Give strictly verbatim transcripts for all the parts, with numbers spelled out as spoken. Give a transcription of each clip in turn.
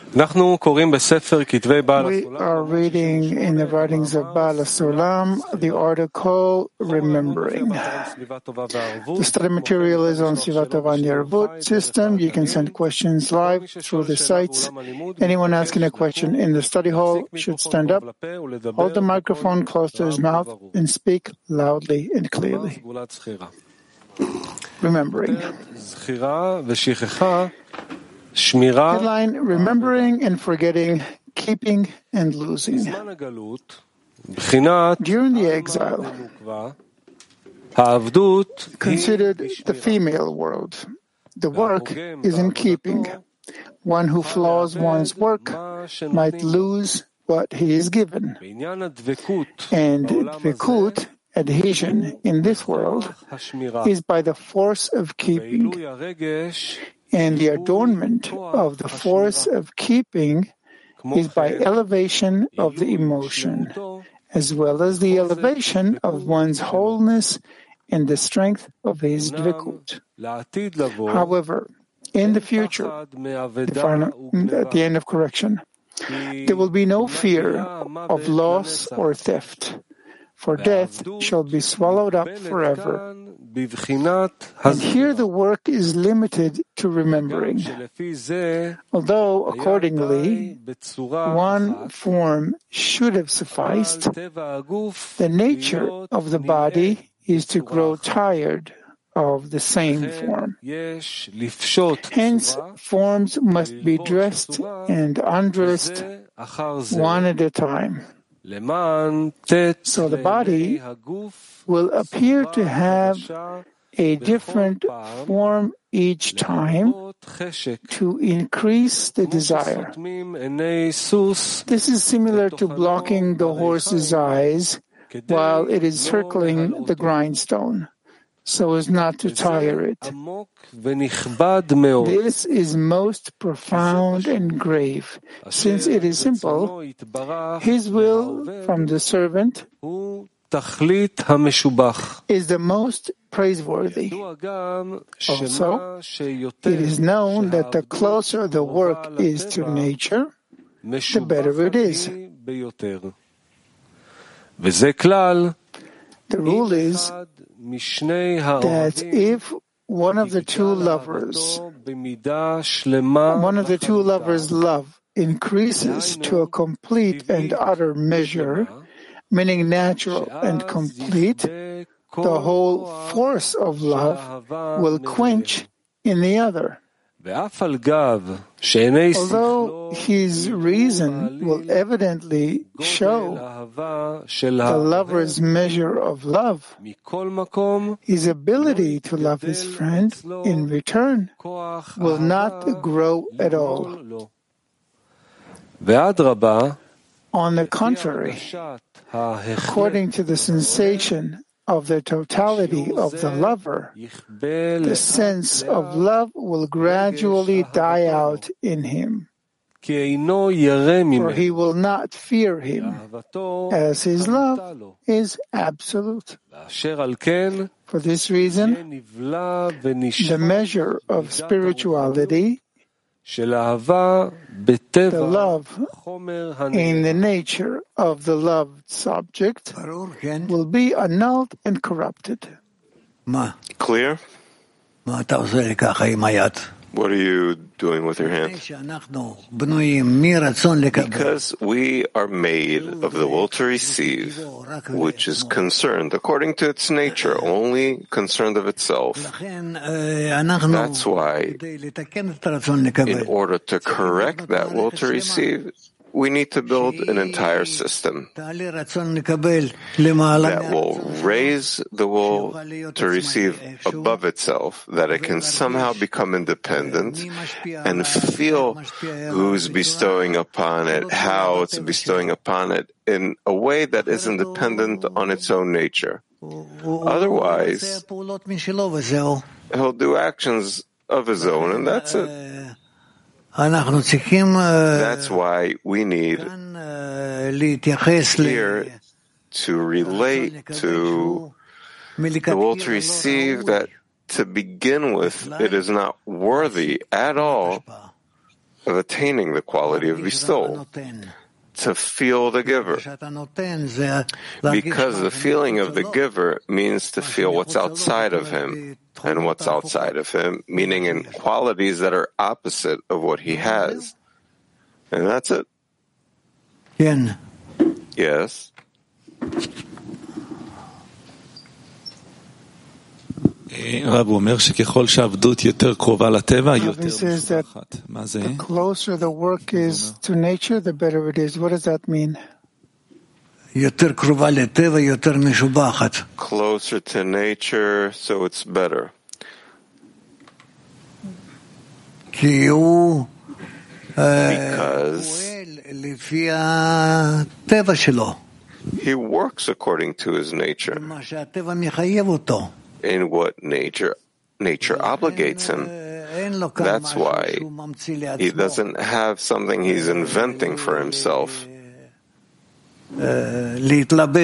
We are reading in the writings of Baal HaSulam the article Remembering. The study material is on Sivat Tova and Yarvut system. You can send questions live through the sites. Anyone asking a question in the study hall should stand up, hold the microphone close to his mouth, and speak loudly and clearly. Remembering. Headline, Remembering and Forgetting, Keeping and Losing. During the exile, considered the female world, the work is in keeping. One who flaws one's work might lose what he is given. And dvekut, adhesion, in this world is by the force of keeping. And the adornment of the force of keeping is by elevation of the emotion, as well as the elevation of one's wholeness and the strength of his dvekut. However, in the future, the final, at the end of correction, there will be no fear of loss or theft, for death shall be swallowed up forever. And here the work is limited to remembering. Although, accordingly, one form should have sufficed, the nature of the body is to grow tired of the same form. Hence, forms must be dressed and undressed one at a time. So the body will appear to have a different form each time to increase the desire. This is similar to blocking the horse's eyes while it is circling the grindstone, so as not to tire it. This is most profound and grave, since it is simple. His will from the servant is the most praiseworthy. Also, it is known that the closer the work is to nature, the better it is. The rule is that if one of the two lovers, one of the two lovers' love increases to a complete and utter measure, meaning natural and complete, the whole force of love will quench in the other. Although his reason will evidently show the lover's measure of love, his ability to love his friend in return will not grow at all. On the contrary, according to the sensation of the totality of the lover, the sense of love will gradually die out in him, for he will not fear him, as his love is absolute. For this reason, the measure of spirituality, the love in the nature of the loved subject, will be annulled and corrupted. Clear? What are you doing with your hand? Because we are made of the will to receive, which is concerned, according to its nature, only concerned of itself. That's why, in order to correct that will to receive, we need to build an entire system that will raise the will to receive above itself, that it can somehow become independent and feel who's bestowing upon it, how it's bestowing upon it, in a way that is independent on its own nature. Otherwise, he'll do actions of his own, and that's it. That's why we need here to relate to the will to receive that to begin with it is not worthy at all of attaining the quality of bestowal, to feel the giver. Because the feeling of the giver means to feel what's outside of him, and what's outside of him, meaning in qualities that are opposite of what he has. And that's it. Yes. רב אומר שככל שהעבדות יותר קרובה לטבע, יותר משובחת. מה זה? The closer the work is to nature, the better it is. What does that mean? יותר קרובה לטבע, יותר משובחת. Closer to nature, so it's better. כי הוא Because פועל לפי הטבע שלו. he works according to his nature, מה שהטבע מחייב אותו. in what nature nature obligates him. That's why he doesn't have something he's inventing for himself to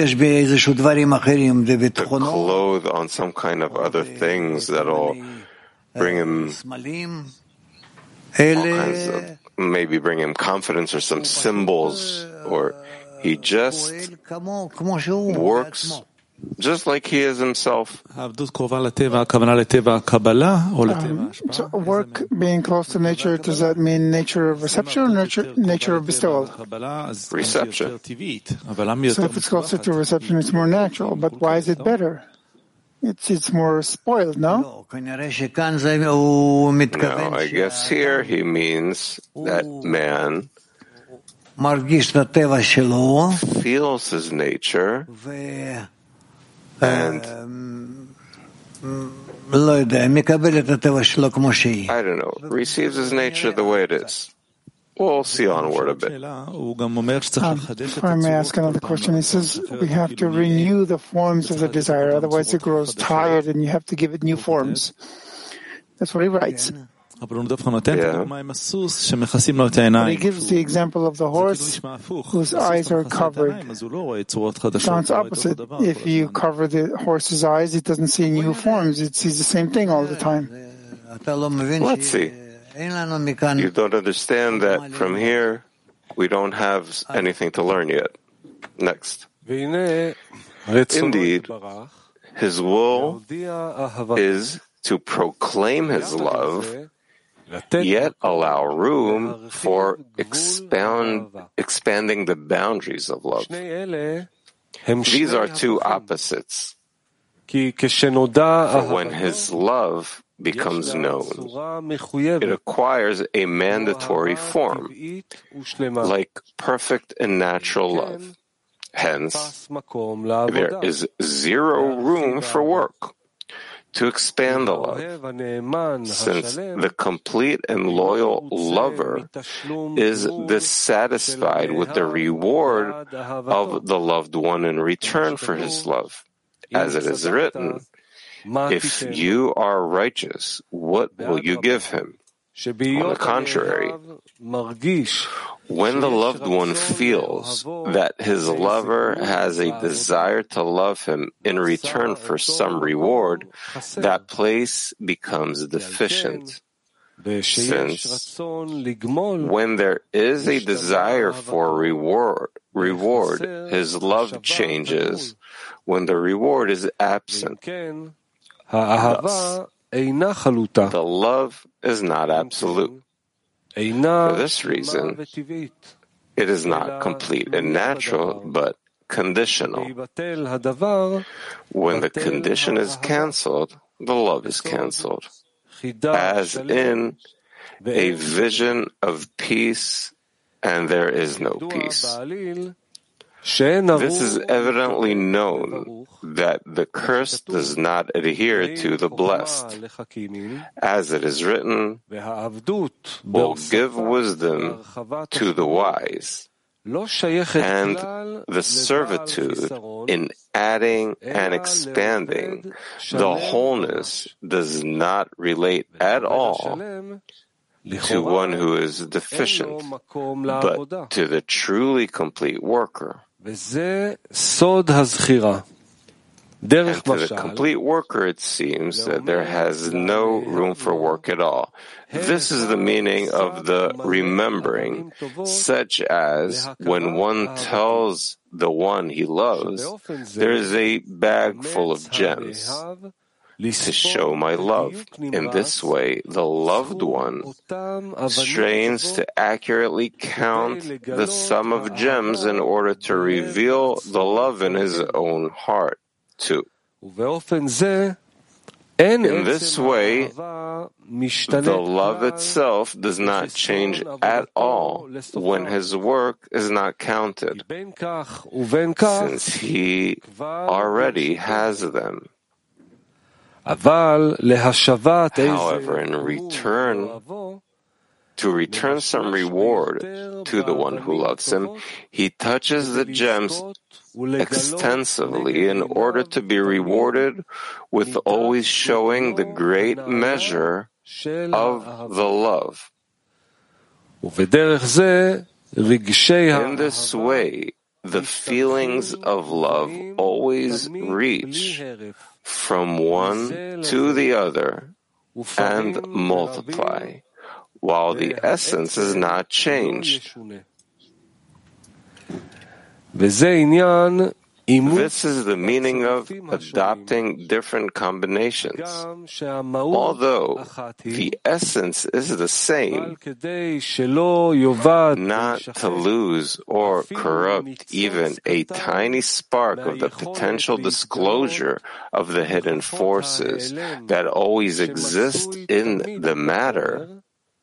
clothe on some kind of other things that'll bring him all kinds of, maybe bring him confidence or some symbols, or he just works just like he is himself. So work being close to nature, does that mean nature of reception or nature, nature of bestowal? Reception. So if it's closer to reception, it's more natural. But why is it better? It's it's more spoiled, no? No, I guess here he means that man feels his nature and I don't know, receives his nature the way it is. We'll see onward a bit. Um, if I may ask another question, he says we have to renew the forms of the desire, otherwise it grows tired and you have to give it new forms. That's what he writes. Yeah. But he gives the example of the horse whose eyes are covered. Sounds opposite. If you cover the horse's eyes, it doesn't see new forms. It sees the same thing all the time. Let's see. You don't understand that from here we don't have anything to learn yet. Next. Indeed, his will is to proclaim his love, yet allow room for expound, expanding the boundaries of love. These are two opposites. For when his love becomes known, it acquires a mandatory form, like perfect and natural love. Hence, there is zero room for work to expand the love, since the complete and loyal lover is dissatisfied with the reward of the loved one in return for his love. As it is written, if you are righteous, what will you give him? On the contrary, when the loved one feels that his lover has a desire to love him in return for some reward, that place becomes deficient. Since when there is a desire for reward, reward, his love changes when the reward is absent. Thus, the love is not absolute. For this reason, it is not complete and natural, but conditional. When the condition is cancelled, the love is cancelled. As in a vision of peace, and there is no peace. This is evidently known that the cursed does not adhere to the blessed. As it is written, will give wisdom to the wise, and the servitude in adding and expanding the wholeness does not relate at all to one who is deficient, but to the truly complete worker. And to the complete worker, it seems that there has no room for work at all. This is the meaning of the remembering, such as when one tells the one he loves, there is a bag full of gems to show my love. In this way, the loved one strains to accurately count the sum of gems in order to reveal the love in his own heart, too. In this way, the love itself does not change at all when his work is not counted, since he already has them. However, in return, to return some reward to the one who loves him, he touches the gems extensively in order to be rewarded with always showing the great measure of the love. In this way, the feelings of love always reach from one to the other and multiply, while the essence is not changed. This is the meaning of adopting different combinations. Although the essence is the same, not to lose or corrupt even a tiny spark of the potential disclosure of the hidden forces that always exist in the matter,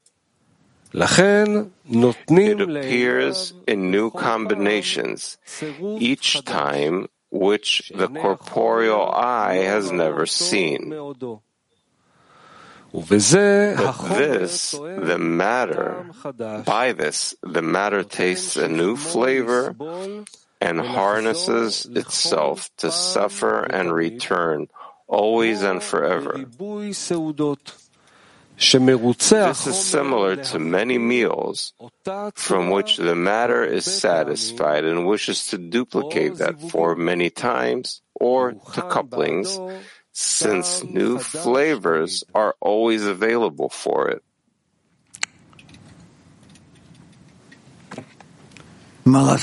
it appears in new combinations, each time which the corporeal eye has never seen. But this, the matter, by this, the matter tastes a new flavor and harnesses itself to suffer and return, always and forever. This is similar to many meals from which the matter is satisfied and wishes to duplicate that form many times, or to couplings, since new flavors are always available for it. What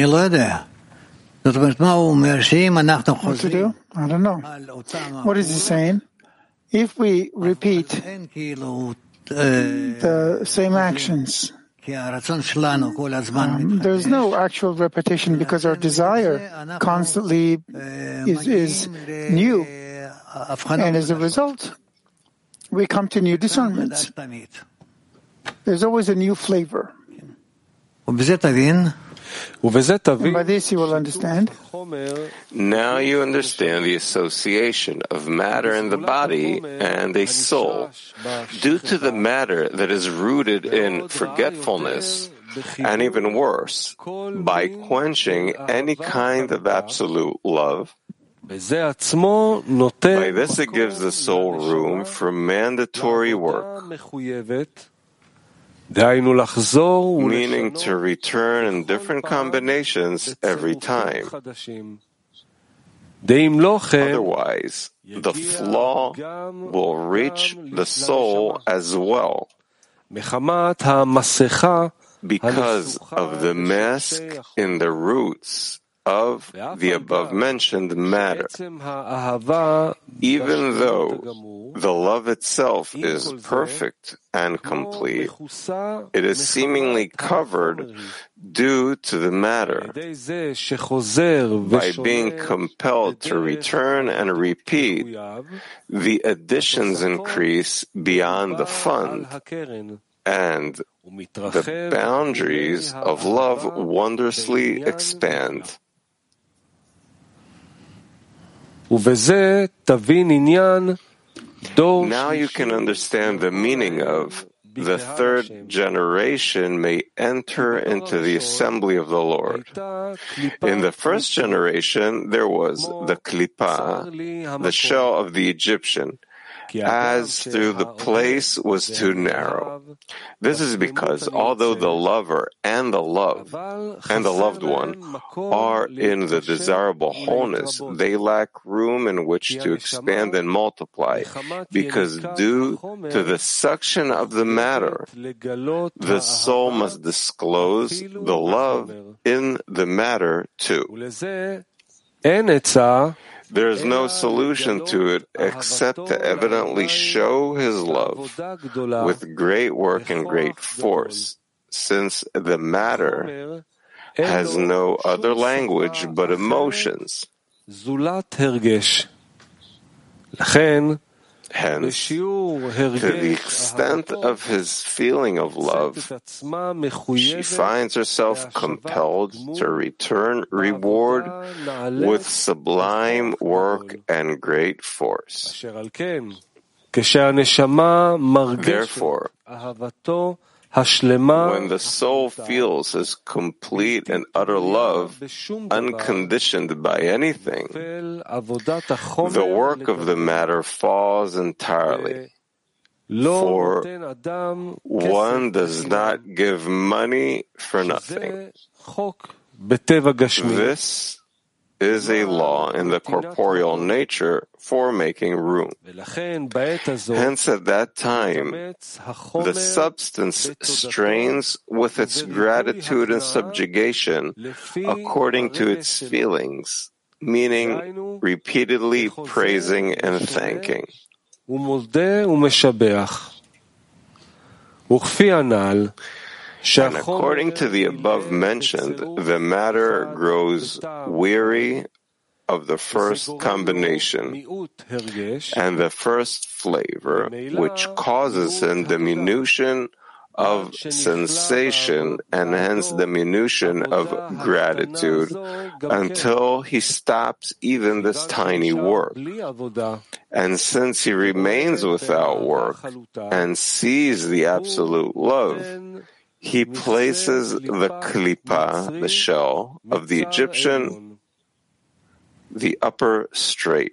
to do? I don't know. What is he saying? If we repeat the same actions, um, there's no actual repetition because our desire constantly is, is new. And as a result, we come to new discernments. There's always a new flavor. And by this you will understand. Now you understand the association of matter in the body and a soul, due to the matter that is rooted in forgetfulness, and even worse, by quenching any kind of absolute love. By this it gives the soul room for mandatory work, meaning to return in different combinations every time. Otherwise, the flaw will reach the soul as well, because of the mask in the roots of the above-mentioned matter. Even though the love itself is perfect and complete, it is seemingly covered due to the matter. By being compelled to return and repeat, the additions increase beyond the fund, and the boundaries of love wondrously expand. Now you can understand the meaning of the third generation may enter into the assembly of the Lord. In the first generation, there was the klipa, the shell of the Egyptian, as through the place was too narrow. This is because although the lover and the love and the loved one are in the desirable wholeness, they lack room in which to expand and multiply, because due to the suction of the matter, the soul must disclose the love in the matter too. There is no solution to it except to evidently show his love with great work and great force, since the matter has no other language but emotions. Hence, to the extent of his feeling of love, she finds herself compelled to return reward with sublime work and great force. Therefore, when the soul feels his complete and utter love, unconditioned by anything, the work of the matter falls entirely. For one does not give money for nothing. This is a law in the corporeal nature for making room. Hence, at that time, the substance strains with its gratitude and subjugation according to its feelings, meaning repeatedly praising and thanking. And according to the above mentioned, the matter grows weary of the first combination and the first flavor, which causes him diminution of sensation and hence diminution of gratitude until he stops even this tiny work. And since he remains without work and sees the absolute love, he places the klipa, the shell, of the Egyptian, the upper straight.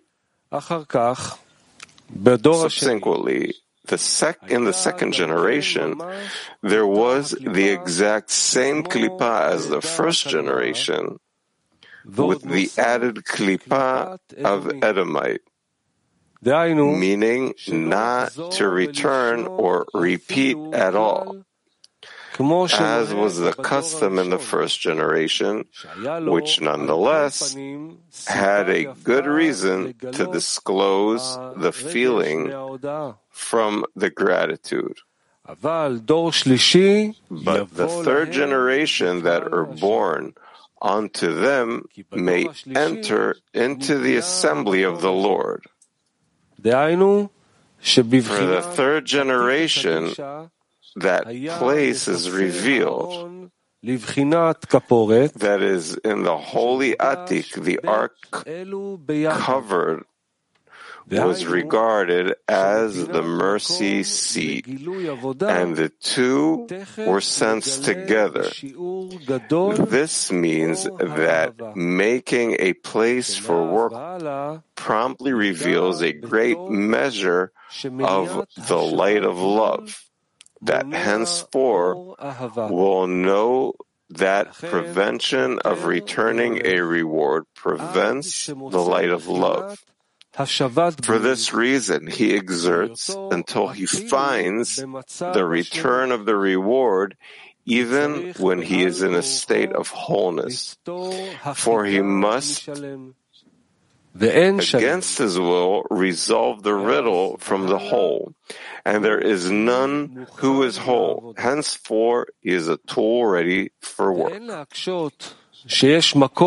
Subsequently, the sec- in the second generation, there was the exact same klipa as the first generation, with the added klipa of Edomite, meaning not to return or repeat at all, as was the custom in the first generation, which nonetheless had a good reason to disclose the feeling from the gratitude. But the third generation that are born unto them may enter into the assembly of the Lord. For the third generation, that place is revealed, that is, in the holy Atik, the ark covered was regarded as the mercy seat, and the two were sensed together. This means that making a place for work promptly reveals a great measure of the light of love, that henceforth will know that prevention of returning a reward prevents the light of love. For this reason, he exerts until he finds the return of the reward, even when he is in a state of wholeness. For he must, against his will, resolve the riddle from the whole, and there is none who is whole. Henceforth, he is a tool ready for work. We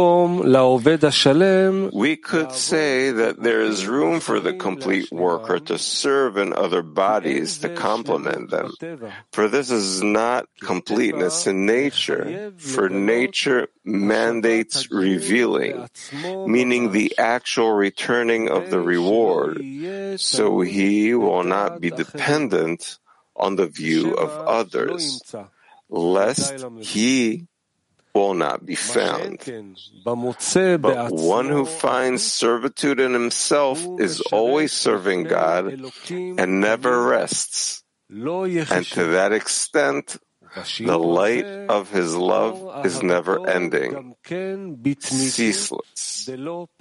could say that there is room for the complete worker to serve in other bodies to complement them, for this is not completeness in nature, for nature mandates revealing, meaning the actual returning of the reward, so he will not be dependent on the view of others, lest he will not be found. But one who finds servitude in himself is always serving God and never rests. And to that extent, the light of his love is never ending, ceaseless.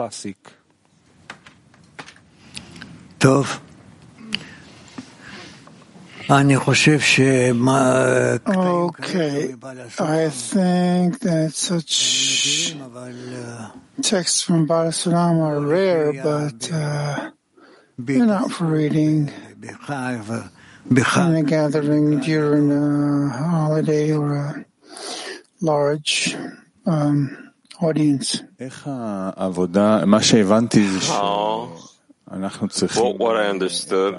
Tov. Okay, I think that such texts from Baal Sulam are rare, but uh, they're not for reading in a gathering during a holiday or a large um, audience. How? Well, what I understood,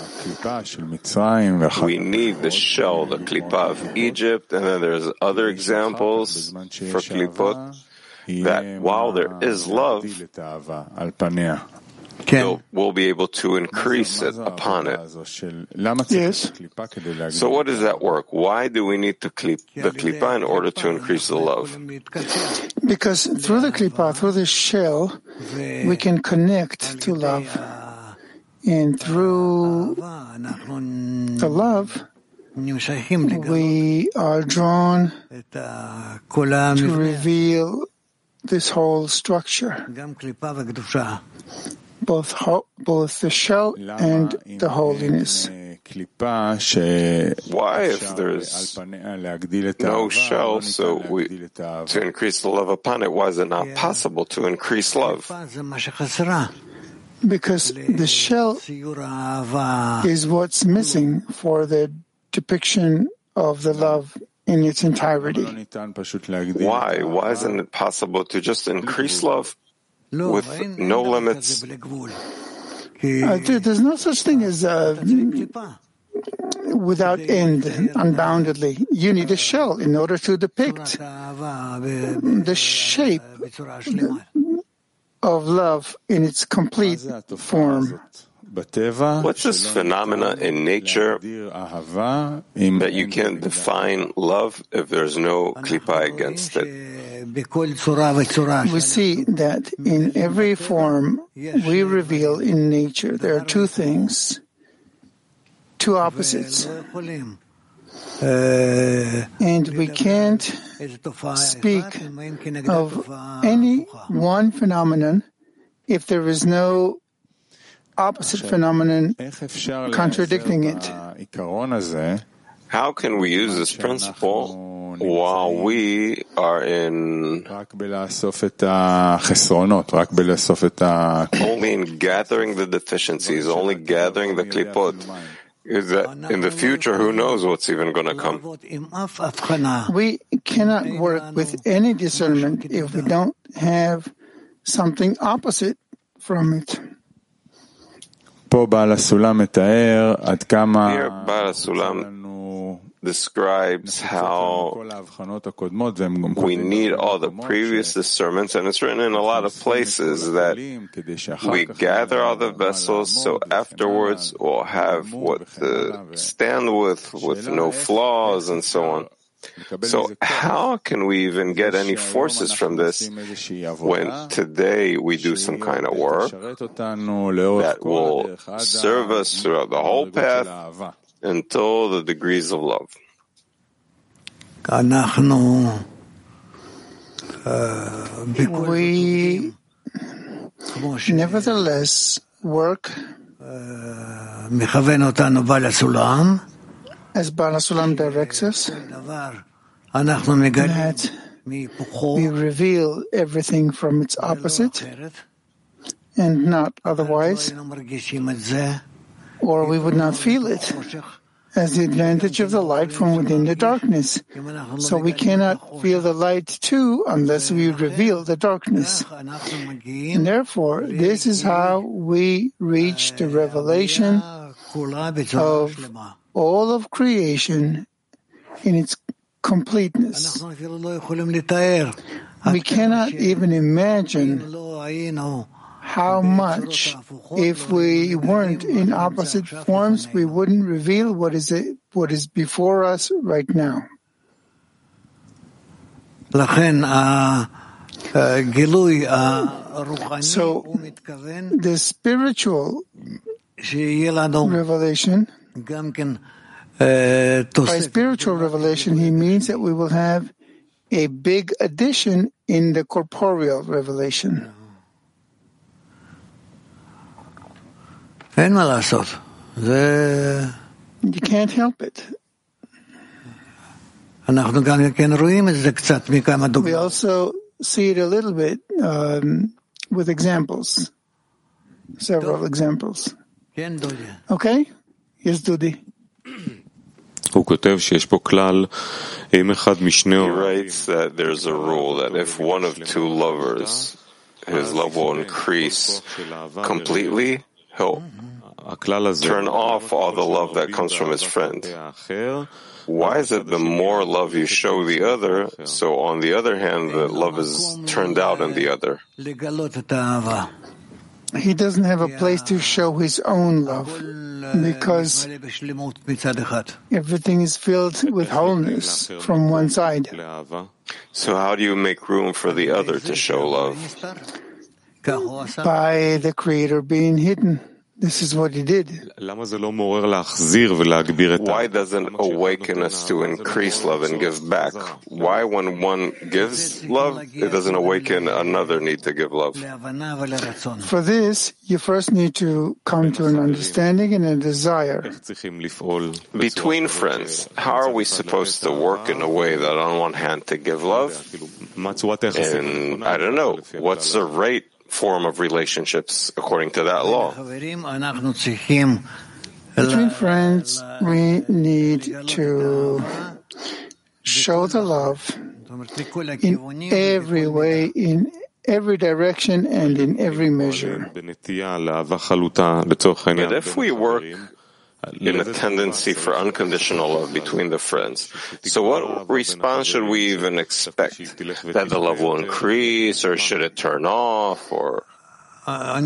we need the shell, the klipa of Egypt, and then there's other examples for klipot, that while there is love, we'll, we'll be able to increase it upon it. Yes. So what does that work? Why do we need to clip the klipa in order to increase the love? Because through the klipa, through the shell, we can connect to love. And through the love, we are drawn to reveal this whole structure, both ho- both the shell and the holiness. Why, if there's no shell, so we, to increase the love upon it, why is it not possible to increase love? Because the shell is what's missing for the depiction of the love in its entirety. Why? Why isn't it possible to just increase love with no limits? Uh, there's no such thing as uh, without end, unboundedly. You need a shell in order to depict the shape of love in its complete form. What's this phenomena in nature that you can't define love if there's no klipa against it? We see that in every form we reveal in nature there are two things, two opposites. And we can't speak of any one phenomenon if there is no opposite phenomenon contradicting it. How can we use this principle while we are in only in gathering the deficiencies, only gathering the klipot? Is that in the future, who knows what's even going to come? We cannot work with any discernment if we don't have something opposite from it. Here, Baal Sulam describes how we need all the previous discernments, and it's written in a lot of places that we gather all the vessels, so afterwards we'll have what to stand with, with no flaws, and so on. So how can we even get any forces from this when today we do some kind of work that will serve us throughout the whole path until the degrees of love? We nevertheless work as Baal Sulam directs us, that we reveal everything from its opposite and not otherwise, or we would not feel it as the advantage of the light from within the darkness. So we cannot feel the light too unless we reveal the darkness. And therefore, this is how we reach the revelation of all of creation in its completeness. We cannot even imagine how much, if we weren't in opposite forms, we wouldn't reveal what is it, what is before us right now. So the spiritual revelation, by spiritual revelation, he means that we will have a big addition in the corporeal revelation. You can't help it. We also see it a little bit um, with examples, several examples. Okay? Yes, Dudi. He writes that there's a rule that if one of two lovers, his love will increase completely, he'll turn off all the love that comes from his friend. Why is it the more love you show the other, so on the other hand, the love is turned out in the other? He doesn't have a place to show his own love because everything is filled with wholeness from one side. So how do you make room for the other to show love? By the Creator being hidden. This is what he did. Why doesn't awaken us to increase love and give back? Why, when one gives love, it doesn't awaken another need to give love? For this, you first need to come to an understanding and a desire. Between friends, how are we supposed to work in a way that on one hand to give love, and I don't know, what's the right form of relationships according to that law? Between friends, we need to show the love in every way, in every direction, and in every measure. But if we work in a tendency for unconditional love between the friends, so what response should we even expect? That the love will increase, or should it turn off, or? I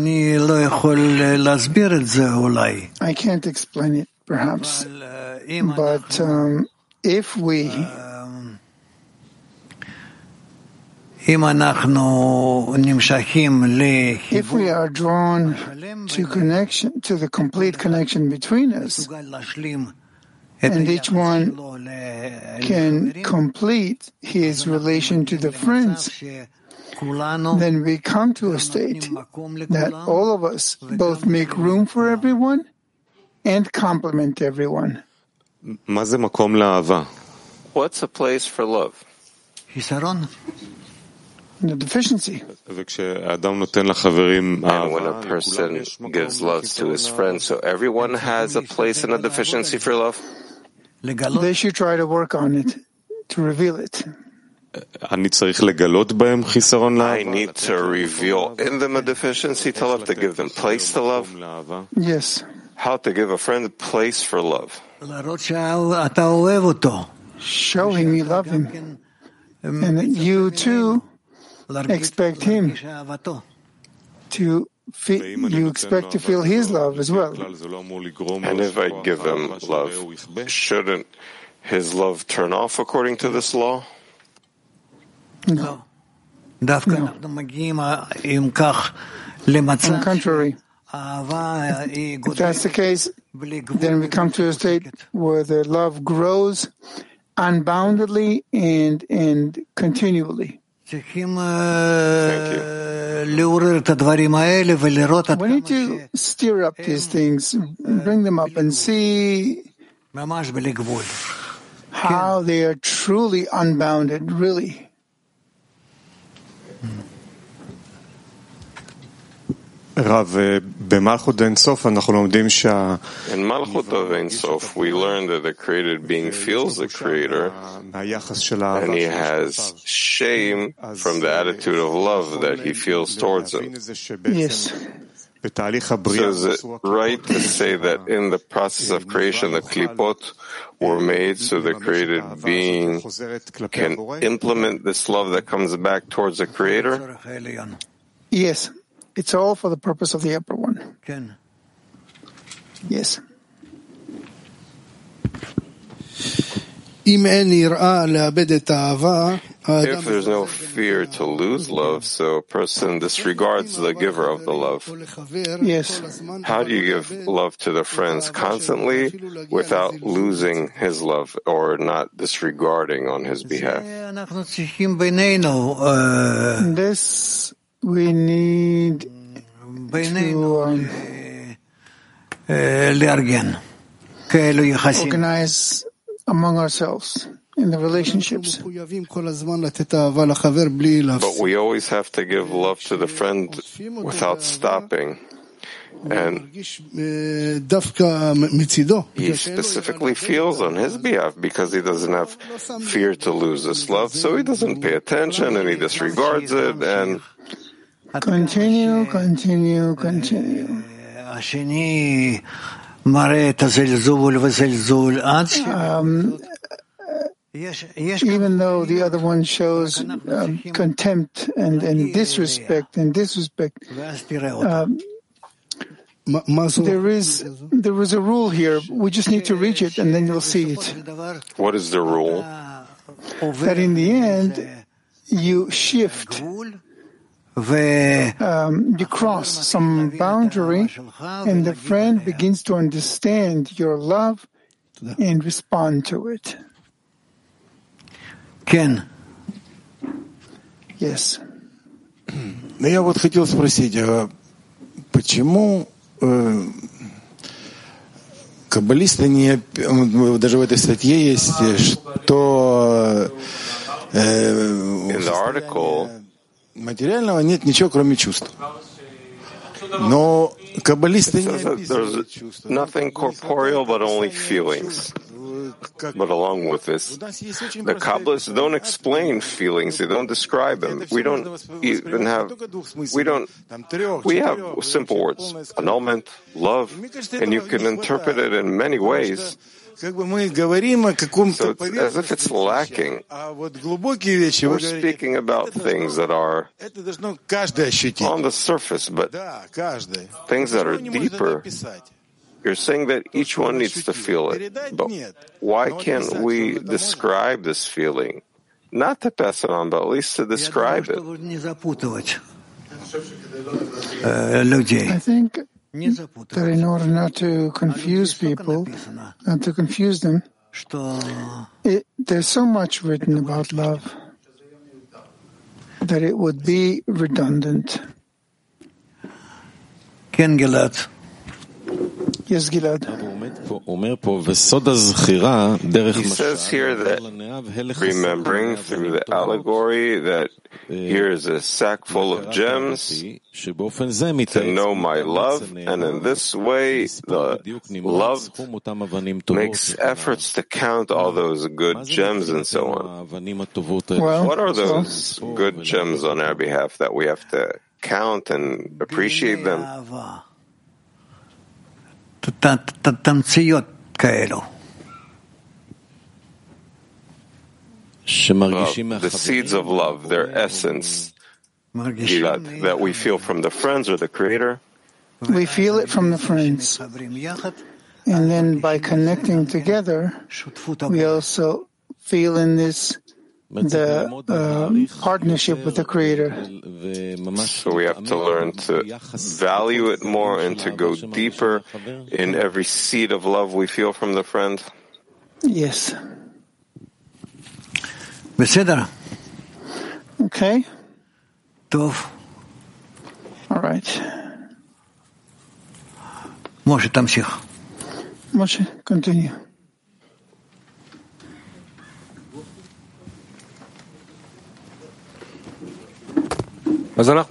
can't explain it, perhaps, but um, if we If we are drawn to connection, to the complete connection between us, and each one can complete his relation to the friends, then we come to a state that all of us both make room for everyone and complement everyone. What's a place for love? The deficiency. And when a person gives love to his friends, so everyone has a place in a deficiency for love? They should try to work on it, to reveal it. I need to reveal in them a deficiency to love, to give them place to love? Yes. How to give a friend place for love? Show him you love him. And that you too expect him to feel, you expect to feel his love as well. And if I give him love, shouldn't his love turn off according to this law? No. No. On the contrary, if that's the case, then we come to a state where the love grows unboundedly and and continually. Thank you. We need to stir up these things, bring them up, and see how they are truly unbounded, really. Rav, in Malchut of Ein Sof, we learn that the created being feels the Creator, and he has shame from the attitude of love that he feels towards him. Yes. So is it right to say that in the process of creation, the klipot were made so the created being can implement this love that comes back towards the Creator? Yes. It's all for the purpose of the upper one. Yes. If there's no fear to lose love, so a person disregards the giver of the love. Yes. How do you give love to the friends constantly without losing his love or not disregarding on his behalf? This we need to um, organize among ourselves in the relationships. But we always have to give love to the friend without stopping. And he specifically feels on his behalf because he doesn't have fear to lose this love, so he doesn't pay attention and he disregards it and continue, continue, continue. Um, even though the other one shows um, contempt and, and disrespect and disrespect, um, there is there is a rule here. We just need to reach it, and then you'll see it. What is the rule? That in the end, you shift, um, you cross some boundary, and the friend begins to understand your love and respond to it. Ken. Yes. Я вот хотел спросить, почему каббалисты не, даже в этой статье есть, что материального нет ничего, кроме чувств. Но каббалисты не описывают чувства. Nothing corporeal, but only feelings. But along with this, the Kabbalists don't explain feelings; they don't describe them. We don't even have. We don't. We have simple words: annulment, love, and you can interpret it in many ways. So it's as if it's lacking. We're speaking about things that are on the surface, but things that are deeper. You're saying that each one needs to feel it, but why can't we describe this feeling? Not to pass it on, but at least to describe it. I think that in order not to confuse people, not to confuse them, it, there's so much written about love that it would be redundant. Ken Gilad. Yes, Gilad. He says here that remembering through the allegory that here is a sack full of gems to know my love, and in this way the love makes efforts to count all those good gems and so on. Well, what are those good gems on our behalf that we have to count and appreciate them? Well, the seeds of love, their essence, Gilad, that we feel from the friends or the Creator. We feel it from the friends. And then by connecting together, we also feel in this the uh, partnership with the Creator. So we have to learn to value it more and to go deeper in every seed of love we feel from the friend. Yes. Okay. Tov. All right. Moshe, tamshich. Moshe, continue. So we're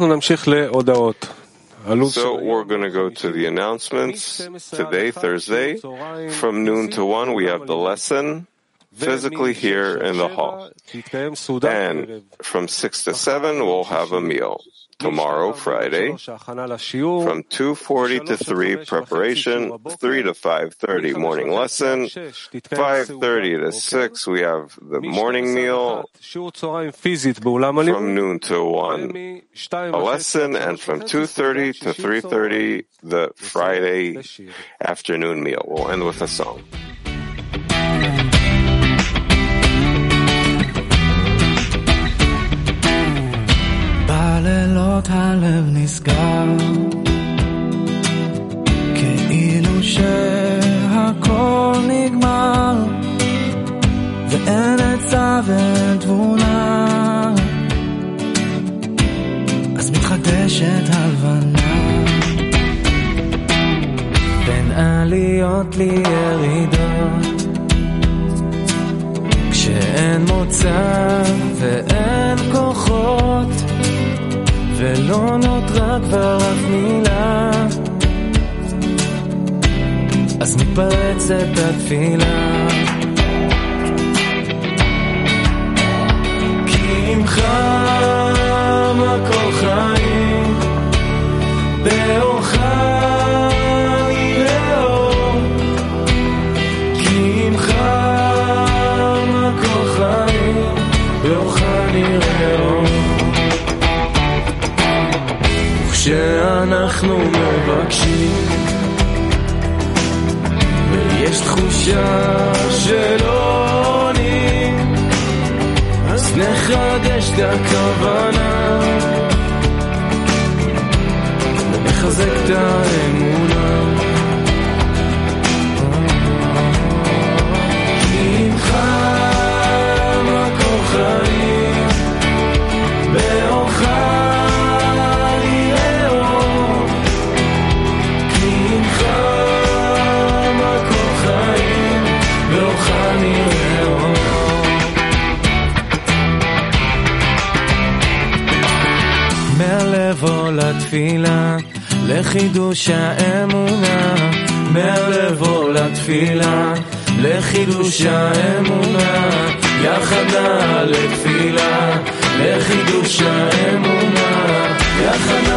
going to go to the announcements. Today, Thursday, from noon to one, we have the lesson physically here in the hall. And from six to seven, we'll have a meal. Tomorrow, Friday, from two forty to three, preparation, three to five thirty, morning lesson, five thirty to six, we have the morning meal, from noon to one, a lesson, and from two thirty to three thirty, the Friday afternoon meal. We'll end with a song. הבנה בין עליות לירידות, כשאין מוצא ואין כוחות ולא נותרה כבר אף מילה, אז מתפרצת התפילה. כי אם חם הכל חיים באורך נראה אור, כי אם חם הכל חיים באורך נראה אור. וכשאנחנו מבקשים ויש תחושה שלא עונים, אז נחדש את הכוונה ונחזק את האמונה. כי אם חם הכל חיים באורך נראה אור, כי אם חם הכל חיים באורך נראה אור. מהלב עולה תפילה לחידוש האמונה, מהלב עולה תפילה לחידוש האמונה, יחד נעלה תפילה לחידוש האמונה, יחד